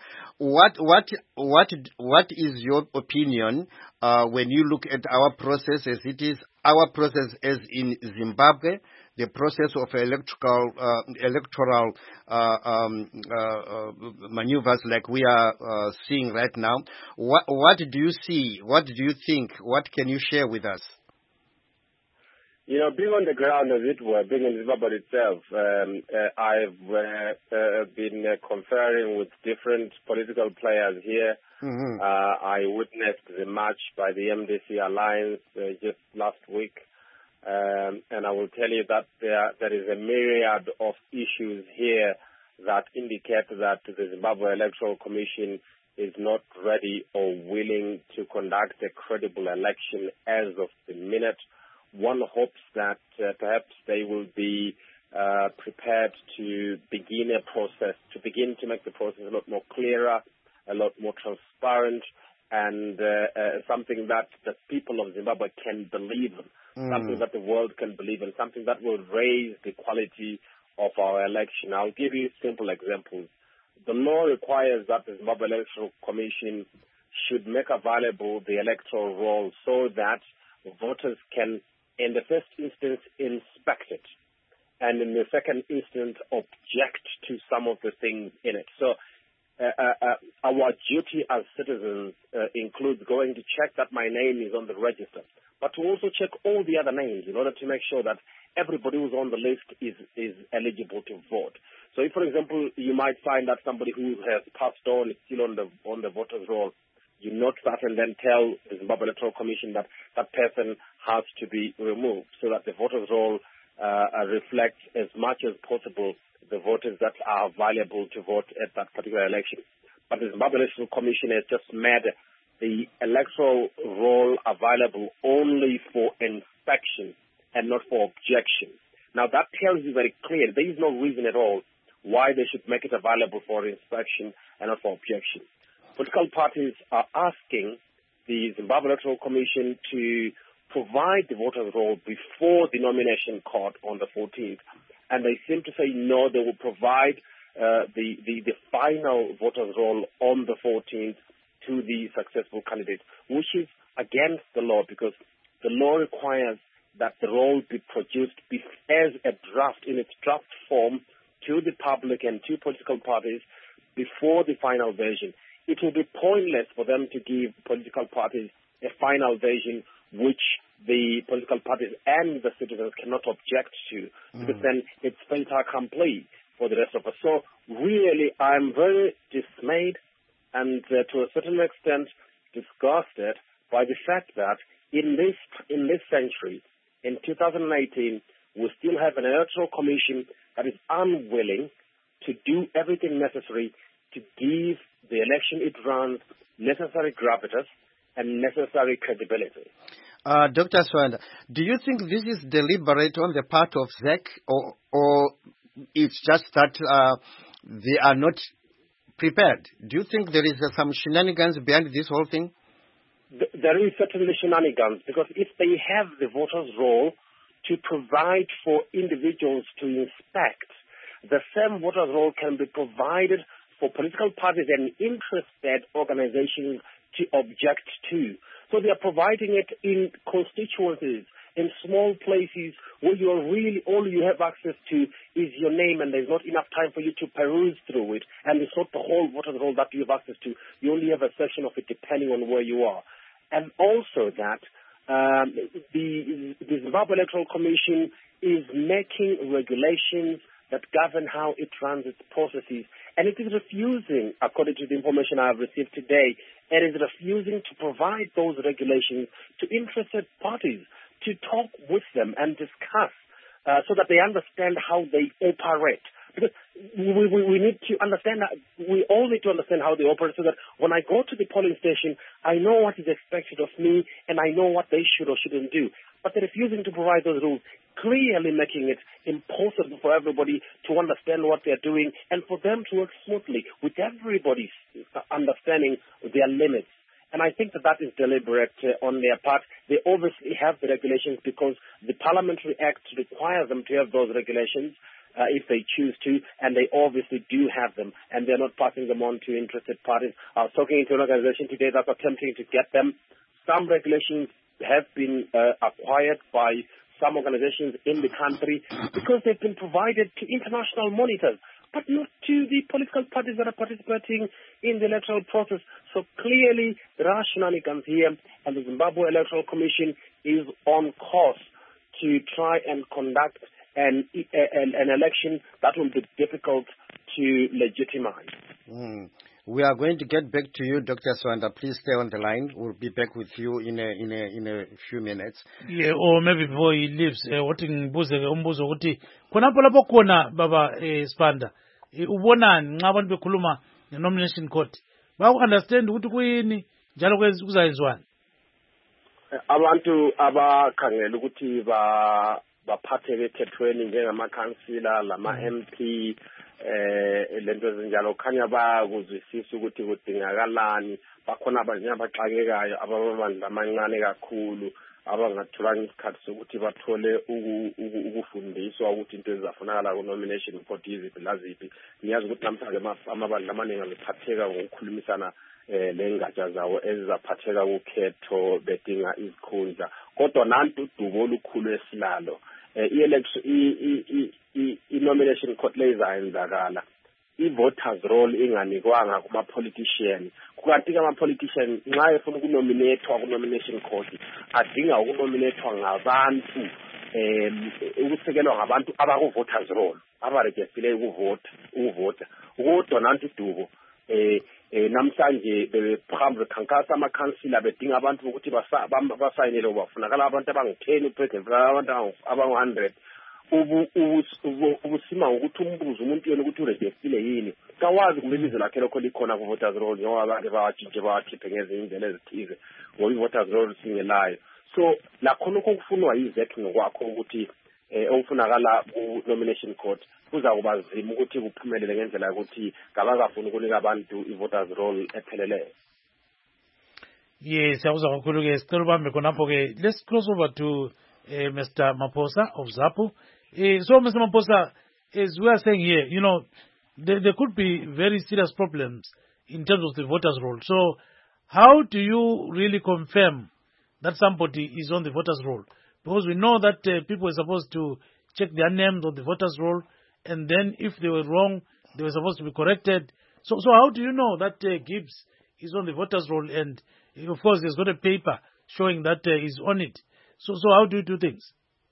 What is your opinion when you look at our process as it is, our process as in Zimbabwe, the process of electoral maneuvers like we are seeing right now. What do you see? What do you think? What can you share with us? You know, being on the ground, as it were, being in Zimbabwe itself, I've been conferring with different political players here. Mm-hmm. I witnessed the march by the MDC Alliance just last week. And I will tell you that there is a myriad of issues here that indicate that the Zimbabwe Electoral Commission is not ready or willing to conduct a credible election as of the minute. One hopes that perhaps they will be prepared to begin a process, to make the process a lot more clearer, a lot more transparent, and something that the people of Zimbabwe can believe in, something that the world can believe in, something that will raise the quality of our election. I'll give you simple examples. The law requires that the Zimbabwe Electoral Commission should make available the electoral roll so that voters can, in the first instance, inspect it, and in the second instance, object to some of the things in it. So our duty as citizens includes going to check that my name is on the register, but to also check all the other names in order to make sure that everybody who's on the list is eligible to vote. So if, for example, you might find that somebody who has passed on is still on the voter's roll, you note that and then tell the Zimbabwe Electoral Commission that that person has to be removed so that the voter's roll reflects as much as possible the voters that are available to vote at that particular election. But the Zimbabwe Electoral Commission has just made the electoral roll available only for inspection and not for objection. Now that tells you very clearly there is no reason at all why they should make it available for inspection and not for objection. Political parties are asking the Zimbabwe Electoral Commission to provide the voter's roll before the nomination court on the 14th. And they seem to say no, they will provide the final voter's roll on the 14th to the successful candidate, which is against the law because the law requires that the roll be produced as a draft, in its draft form, to the public and to political parties before the final version. It will be pointless for them to give political parties a final version which the political parties and the citizens cannot object to, because then it's fait accompli for the rest of us. So really, I'm very dismayed and to a certain extent disgusted by the fact that in this century, in 2018, we still have an electoral commission that is unwilling to do everything necessary to give the election it runs necessary gravitas and necessary credibility. Dr. Swanda, do you think this is deliberate on the part of ZEC, or it's just that they are not prepared? Do you think there is some shenanigans behind this whole thing? There is certainly shenanigans, because if they have the voters' roll to provide for individuals to inspect, the same voters' roll can be provided for political parties and interested organizations to object to. So they are providing it in constituencies, in small places where you are really, all you have access to is your name, and there's not enough time for you to peruse through it, and it's not the whole voter roll that you have access to. You only have a section of it depending on where you are. And also that the Zimbabwe Electoral Commission is making regulations that govern how it runs its processes. And it is refusing, according to the information I have received today, it is refusing to provide those regulations to interested parties, to talk with them and discuss so that they understand how they operate. Because we need to understand, we all need to understand how they operate so that when I go to the polling station, I know what is expected of me and I know what they should or shouldn't do. But they're refusing to provide those rules, clearly making it impossible for everybody to understand what they're doing and for them to work smoothly with everybody understanding their limits. And I think that is deliberate on their part. They obviously have the regulations because the Parliamentary Act requires them to have those regulations if they choose to, and they obviously do have them, and they're not passing them on to interested parties. I was talking to an organization today that's attempting to get them. Some regulations have been acquired by some organizations in the country because they've been provided to international monitors, but not to the political parties that are participating in the electoral process. So clearly there are shenanigans here, and the Zimbabwe Electoral Commission is on course to try and conduct an election that will be difficult to legitimize. We are going to get back to you, Dr. Swanda. Please stay on the line. We'll be back with you in a few minutes. Yeah, or maybe before he leaves, what in umbuzo ukuthi khonapho lapho khona baba Spanda ubona nxa abantu bekhuluma nomination court baku understand ukuthi kuyini njalo kuzayenziwana. Abantu abakhangela ukuthi baphatheke ekhethweni njengamakhansila lama MP lento ezinjalo khanya bayakuzwisisa ukuthi kudingakalani, bakhona abanye abaxakekayo ababamandla amancane kakhulu abangatholanga isikhathi sokuthi bathole ukufundiswa ukuthi into ezizafunakala ku-nomination court yiziphi laziphi. Niyazi ukuthi namhlanje amabandla amaningi aziphatheka ngokukhulumisana lengatsha zawo ezizaphatheka kukhetho bedinga izikhundla, kodwa nanti udubo olukhulu esilalo i-nomination court lezayenzakala, i-voters roll inganikwanga kuma-politician. Kukanti ama-politician nxa efuna ukunominethwa ku-nomination court adinga ukunominethwa ngabantu ukusekelwa ngabantu abaku-voters roll abarejistile ukuvota. Kodwa nanti udubo namhlanje behambe bekhankasa amakhansila bedinga abantu ukuthi basayinele bafunakala abantu abangu-10 president abantu abangu-100. Ubusima ukuthi umbuzo umuntu yena ukuthi urejistile yini kawazi kumbe ibizo lakhe lokho likhona ku-voters roll njengoba abantu bawatshintshe bawakhiphe ngezinye indlela ezithize ngoba i-voters roll singelayo. So lakhona okufunwa yi-ZEC ngokwakho ukuthi okufunakala ku-nomination court kuza kuba nzima ukuthi kuphumelele ngendlela yokuthi ngabazafuna ukunika abantu i-voters roll epheleleyo. Yes, siyakuzwa kakhulu ke sicela ubambe khonapho ke. Let's cross over to Mr. Maposa of ZAPU. So Mr. Maposa, as we are saying here, you know, there could be very serious problems in terms of the voters roll. So how do you really confirm that somebody is on the voters roll? Because we know that people are supposed to check their names on the voters roll, and then if they were wrong, they were supposed to be corrected. So how do you know that Gibbs is on the voters roll, and of course he's got a paper showing that he's on it? So how do you do things?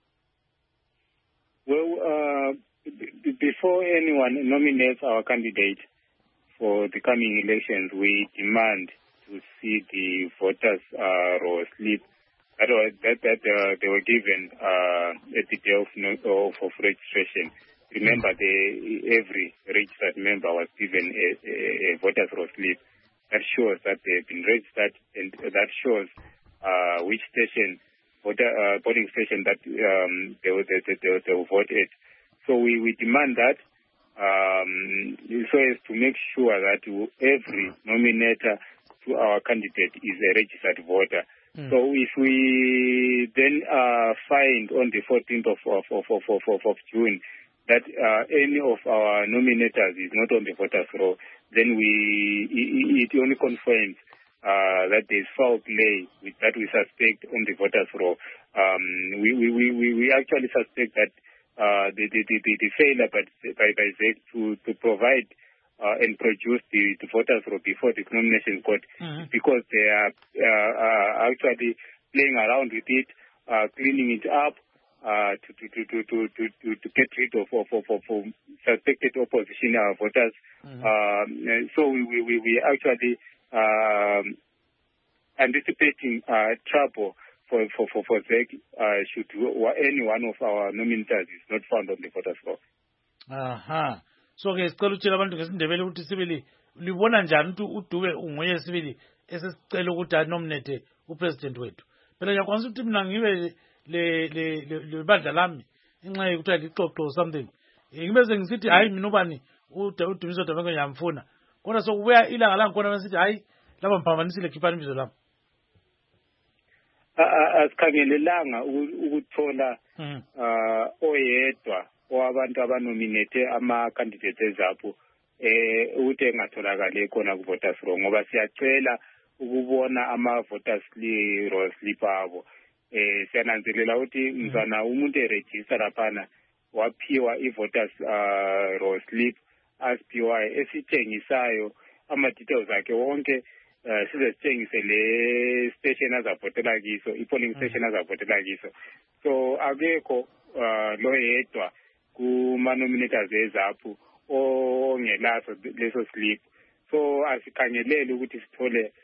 Well, before anyone nominates our candidate for the coming elections, we demand to see the voters roll slip that they were given at the day of registration. Remember, every registered member was given a voters roll slip that shows that they've been registered, and that shows which station, voting station that they will vote at. So we demand that so as to make sure that every nominator to our candidate is a registered voter. So if we then find on the 14th of June that any of our nominators is not on the voters roll, then it only confirms that there is foul play that we suspect on the voters roll. We actually suspect that the failure by ZEC to provide and produce the voters roll before the nomination court because they are actually playing around with it, cleaning it up to get rid of suspected opposition voters. So we actually anticipating trouble for ZEC should any one of our nominators is not found on the voters roll. So ke sicela utshela abantu ngesindebele ukuthi sibili libona njani ukuthi uDube unguye sibili esesicela ukuthi anominate upresident wethu. Phela ngiyakwanisa ukuthi mina ngibe le bandla lami inxa yokuthi lixoxo something. Ngibe sengisithi hayi mina ubani uDumiso Dabengwe ngiyamfuna. Kodwa sokubuya ilanga langikhona besithi hayi laba mphambanisile khiphani ibizo lami. Asikhangelelanga ukuthola oyedwa owabantu abanominate ama-candidates ezapho ukuthi engatholakali khona ku-voters roll ngoba siyacela ukubona ama-voters roll slip abo. siyananzelela ukuthi mzana umuntu eregister laphana waphiwa i-voters roll slip asiphiwayo esitshengisayo ama-details akhe wonke size sitshengise le station azavotela kiso, i-polling station azavotela kiso. So akekho lo yedwa kuma-nominators ezaphu ongelaso leso slip. So asikhangeleli ukuthi sithole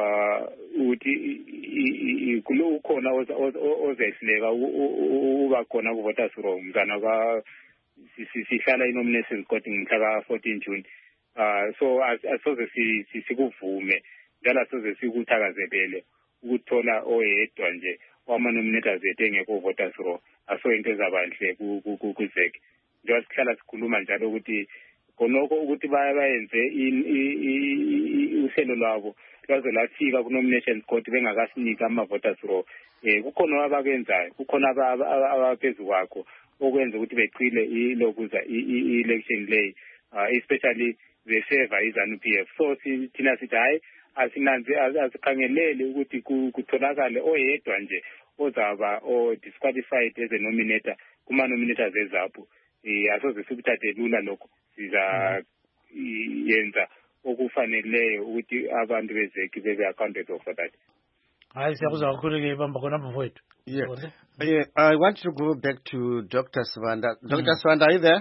ukuthi ukhona ozehluleka uba khona ku-voters roll mzana sihlala i-nominations court ngomhla ka-14 June. So asoze sikuvume njalo asoze sikuthakazelele ukuthola oyedwa nje wama-nominators ethu engekho ku-voters roll. Aso into ezabanhle ku-ZEC. Njengoba sihlala sikhuluma njalo ukuthi khonokho ukuthi bayenze uhlelo lwabo lwaze lafika ku-nominations court bengakasinika ama-voters roll. Kukhona abakwenzayo, kukhona abaphezu kwakho okwenza ukuthi becile ilokuza i-election lay, especially the-favor iZANU-PF. So thina sithi hayi asikhangeleli ukuthi kutholakale oyedwa nje ozaba disqualified as a nominator kuma-nominators ezapho. Asoze sikuthathe lula lokho, siza yenza okufaneleyo ukuthi abantu bezeki bebe accountable for that. Hayi siyakuzwa kakhulu-ke bamba khona mfowethu. Yeah, I want to go back to Dr. Sibanda. Dr. Sibanda, are you there?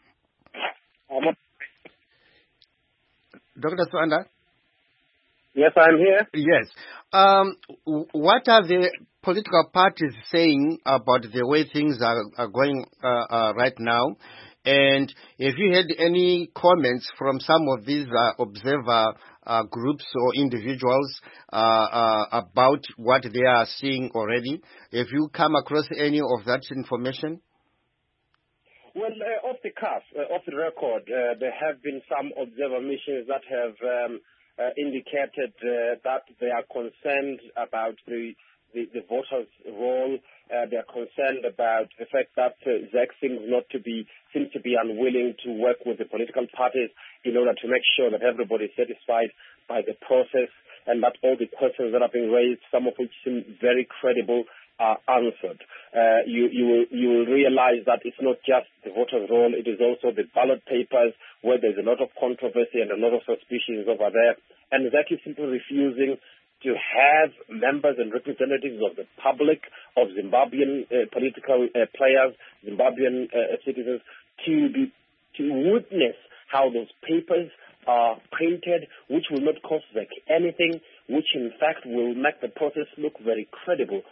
Dr. Sibanda? Yes, I'm here. Yes. What are the political parties saying about the way things are going right now? And have you had any comments from some of these observer groups or individuals about what they are seeing already? Have you come across any of that information? Well, off the cuff, off the record, there have been some observer missions that have indicated that they are concerned about the voters' roll. They are concerned about the fact that ZEC seems to be unwilling to work with the political parties in order to make sure that everybody is satisfied by the process and that all the questions that are being raised, some of which seem very credible, are answered. You will realize that it's not just the voters' roll, it is also the ballot papers where there's a lot of controversy and a lot of suspicions over there. And ZEC is simply refusing to have members and representatives of the public, of Zimbabwean political players, Zimbabwean citizens, to witness how those papers are printed, which will not cost ZEC anything, which in fact will make the process look very credible.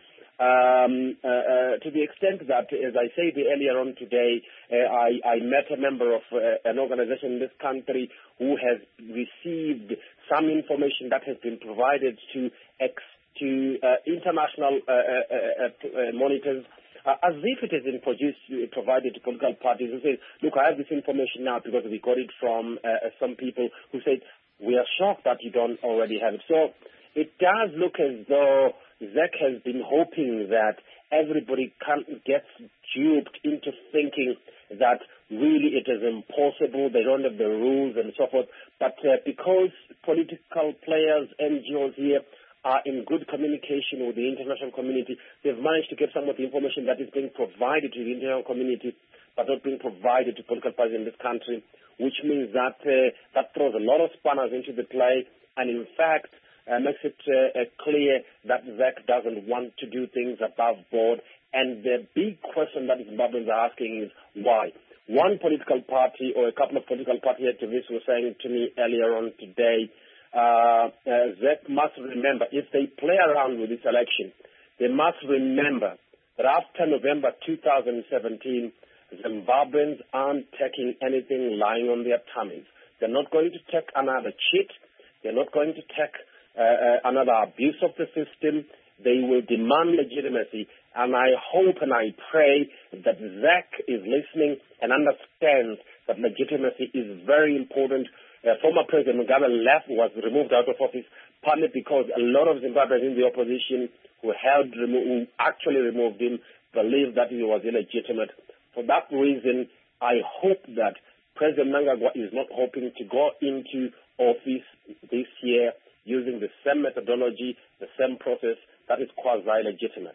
To the extent that, as I said earlier on today, I met a member of an organization in this country who has received some information that has been provided to international monitors, as if it has been provided to political parties who say, look, I have this information now because we got it from some people who said, we are shocked that you don't already have it. So it does look as though ZEC has been hoping that everybody gets duped into thinking that really it is impossible, they don't have the rules and so forth. But because political players, NGOs here, are in good communication with the international community, they've managed to get some of the information that is being provided to the international community but not being provided to political parties in this country, which means that that throws a lot of spanners into the play and in fact makes it clear that ZEC doesn't want to do things above board. And the big question that Zimbabweans are asking is why? One political party or a couple of political party activists were saying to me earlier on today, ZEC must remember, if they play around with this election, they must remember that after November 2017, Zimbabweans aren't taking anything lying on their tummies. They're not going to take another cheat. They're not going to take another abuse of the system. They will demand legitimacy. And I hope and I pray that ZEC is listening and understands that legitimacy is very important. Former President Mugabe was removed out of office partly because a lot of Zimbabweans in the opposition who actually removed him believed that he was illegitimate. For that reason, I hope that President Mnangagwa is not hoping to go into office this year using the same methodology, the same process that is quasi-legitimate.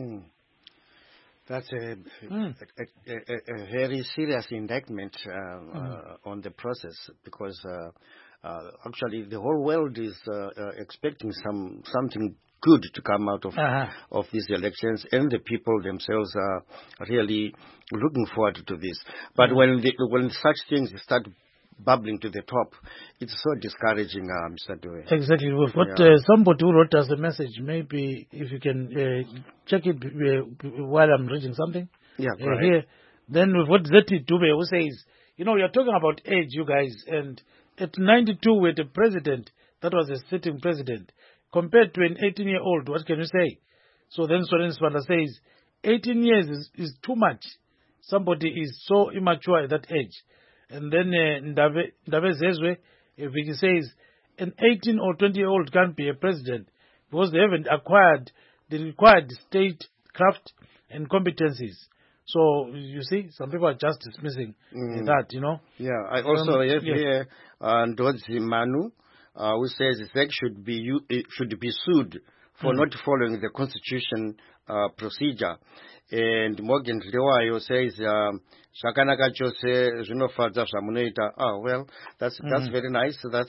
That's a very serious indictment on the process, because actually the whole world is expecting something good to come out of these elections, and the people themselves are really looking forward to this. But when such things start bubbling to the top, it's so discouraging, Mr. Dube. Exactly. We've got somebody who wrote us a message. Maybe if you can check it while I'm reading something. Yeah, here. Then we've got Zeti Dube, who says, you're talking about age, you guys, and at 92 we had a president that was a sitting president. Compared to an 18-year-old, what can you say? So then Soren Spanda says, 18 years is too much. Somebody is so immature at that age. And then Ndave Zezwe, Vicky says, an 18 or 20-year-old can't be a president because they haven't acquired the required statecraft and competencies. So, you see, some people are just dismissing that, Yeah, I also have here Ndozi Manu, who says ZEC should be sued for not following the constitution procedure. And Morgan Lewayo says, Shakanaka Jose Zunofadza Samuneita. Oh, well, that's very nice. That's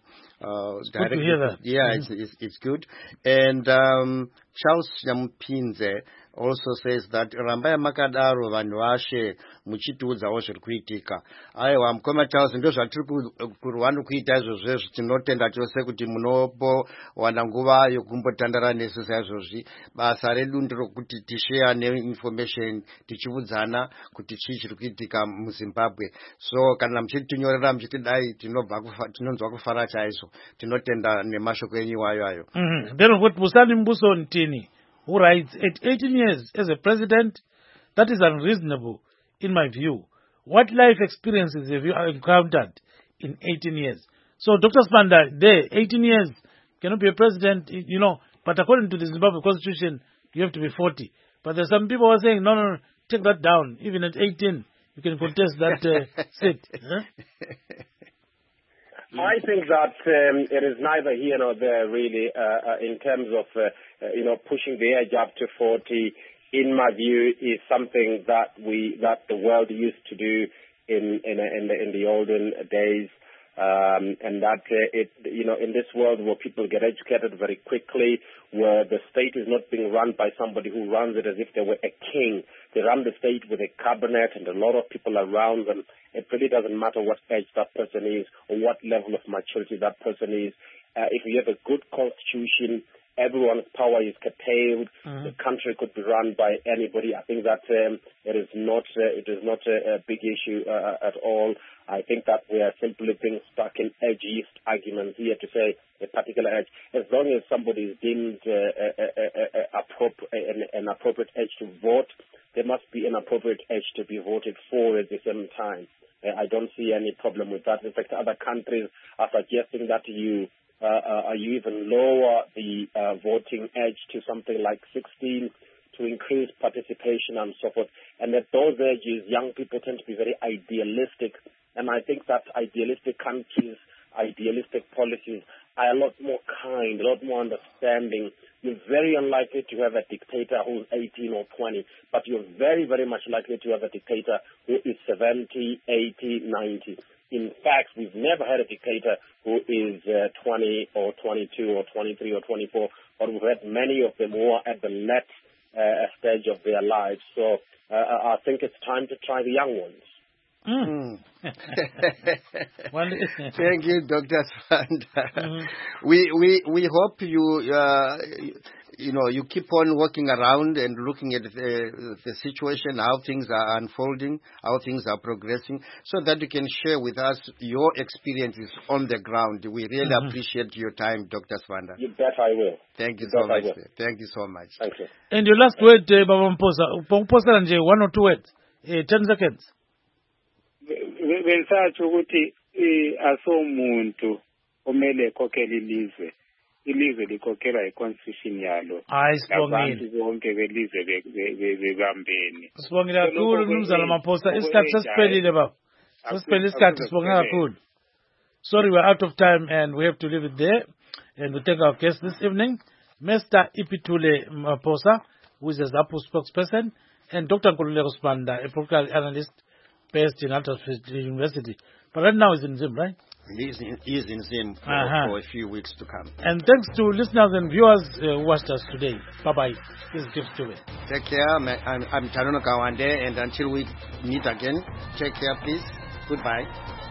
it's good to hear that. Yeah, it's good. And Charles Yampinze also says that Rambaya Makadaro Vanwashe Muchituza also Kritika. I am Koma Charles and those are triple Kurwanu Kita as Tinotenda Josekuti Munopo, Wananguva, Yokumbo Tandara necessary, Basare Lundro Kutishare information, Tichuzana, Kutichi Kritika Zimbabwe. So can I'm sitting your ram I Tino Faracha, Tinotenda Nemasho Kenyayo. Then what Musalim Buson Tini, who writes, at 18 years as a president, that is unreasonable, in my view. What life experiences have you encountered in 18 years? So, Dr. Spanda, 18 years, cannot be a president, but according to the Zimbabwe Constitution, you have to be 40. But there's some people who are saying, no, take that down. Even at 18, you can contest that seat. I think that it is neither here nor there, really, in terms of pushing the age up to 40. In my view, is something that the world used to do in the olden days, and that in this world where people get educated very quickly, where the state is not being run by somebody who runs it as if they were a king. They run the state with a cabinet and a lot of people around them. It really doesn't matter what age that person is or what level of maturity that person is. If you have a good constitution, everyone's power is curtailed. The country could be run by anybody. I think that it is not a big issue at all. I think that we are simply being stuck in ageist arguments here to say a particular age. As long as somebody is deemed an appropriate age to vote, there must be an appropriate age to be voted for at the same time. I don't see any problem with that. In fact, other countries are suggesting that you even lower the voting age to something like 16 to increase participation and so forth. And at those ages, young people tend to be very idealistic. And I think that idealistic countries, idealistic policies are a lot more kind, a lot more understanding. You're very unlikely to have a dictator who's 18 or 20, but you're very, very much likely to have a dictator who is 70, 80, 90. In fact, we've never had a dictator who is 20 or 22 or 23 or 24, but we've had many of them who are at the late stage of their lives. So I think it's time to try the young ones. Thank you, Dr. Spanda. We hope you keep on working around and looking at the situation, how things are unfolding, how things are progressing, so that you can share with us your experiences on the ground. We really appreciate your time, Dr. Spanda. You bet I will. Thank you so much. Thank you so much. Thank you. And your last word, Baba Mposa, 1 or 2 words, 10 seconds. Bengisatsho ukuthi asomuntu omele ekhokhele ilizwe likhokhelwa iconstitution yalo abantu bonke belizwe bebambeni. Sibongile kakhulu Mnumzana Maphosa, isikhathi sesiphelile baba. Sesiphelile isikhathi, sibonga kakhulu. Sorry, we're out of time and we have to leave it there. And we thank our guests this evening, Mr. Ipitule Maposa, who is a ZAPU spokesperson, and Dr. Nkululeko Sibanda, a political analyst based in Altitude University. But right now he's in Zim, right? He is in Zim for a few weeks to come. And thanks to listeners and viewers who watched us today. Bye-bye. This is Gift Stube. Take care. I'm Chanono Kawande, and until we meet again, take care, please. Goodbye.